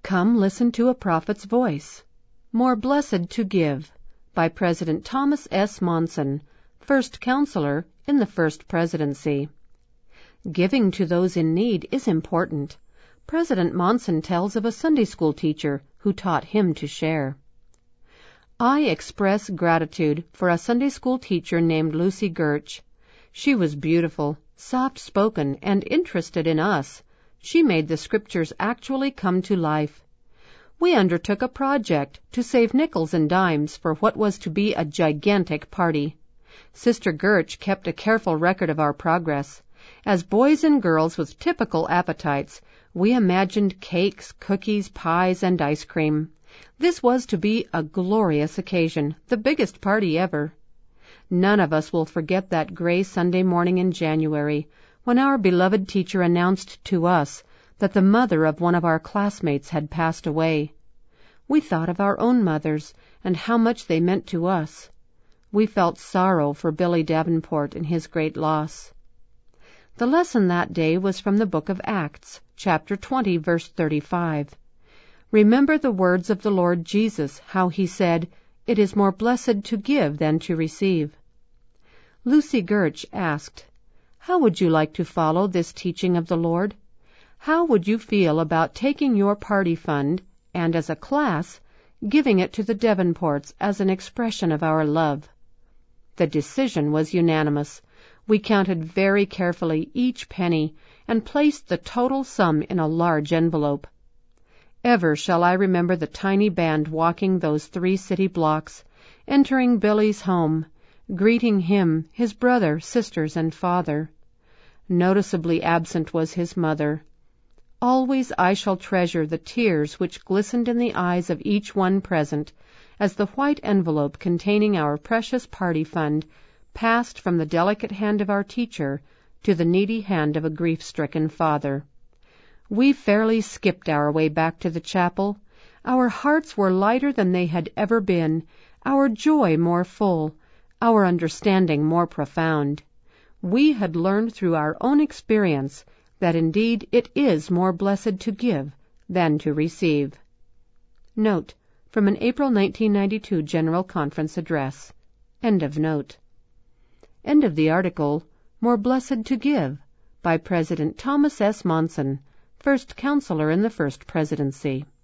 Come listen to a prophet's voice. More Blessed to Give by President Thomas S. Monson, First Counselor in the First Presidency. Giving to those in need is important. President Monson tells of a Sunday school teacher who taught him to share. I express gratitude for a Sunday school teacher named Lucy Gertch. She was beautiful, soft-spoken, and interested in us. She made the scriptures actually come to life. We undertook a project to save nickels and dimes for what was to be a gigantic party. Sister Gertch kept a careful record of our progress. As boys and girls with typical appetites, we imagined cakes, cookies, pies, and ice cream. This was to be a glorious occasion, the biggest party ever. None of us will forget that gray Sunday morning in January, when our beloved teacher announced to us that the mother of one of our classmates had passed away. We thought of our own mothers and how much they meant to us. We felt sorrow for Billy Davenport and his great loss. The lesson that day was from the book of Acts, chapter 20, verse 35. Remember the words of the Lord Jesus, how he said, "It is more blessed to give than to receive." Lucy Gertch asked, "How would you like to follow this teaching of the Lord? How would you feel about taking your party fund and, as a class, giving it to the Davenports as an expression of our love?" The decision was unanimous. We counted very carefully each penny and placed the total sum in a large envelope. Ever shall I remember the tiny band walking those 3 city blocks, entering Billy's home, greeting him, his brother, sisters, and father. Noticeably absent was his mother. Always I shall treasure the tears which glistened in the eyes of each one present as the white envelope containing our precious party fund passed from the delicate hand of our teacher to the needy hand of a grief-stricken father. We fairly skipped our way back to the chapel. Our hearts were lighter than they had ever been, our joy more full, our understanding more profound. We had learned through our own experience that indeed it is more blessed to give than to receive. Note from an April 1992 General Conference address. End of note. End of the article, More Blessed to Give, by President Thomas S. Monson, First Counselor in the First Presidency.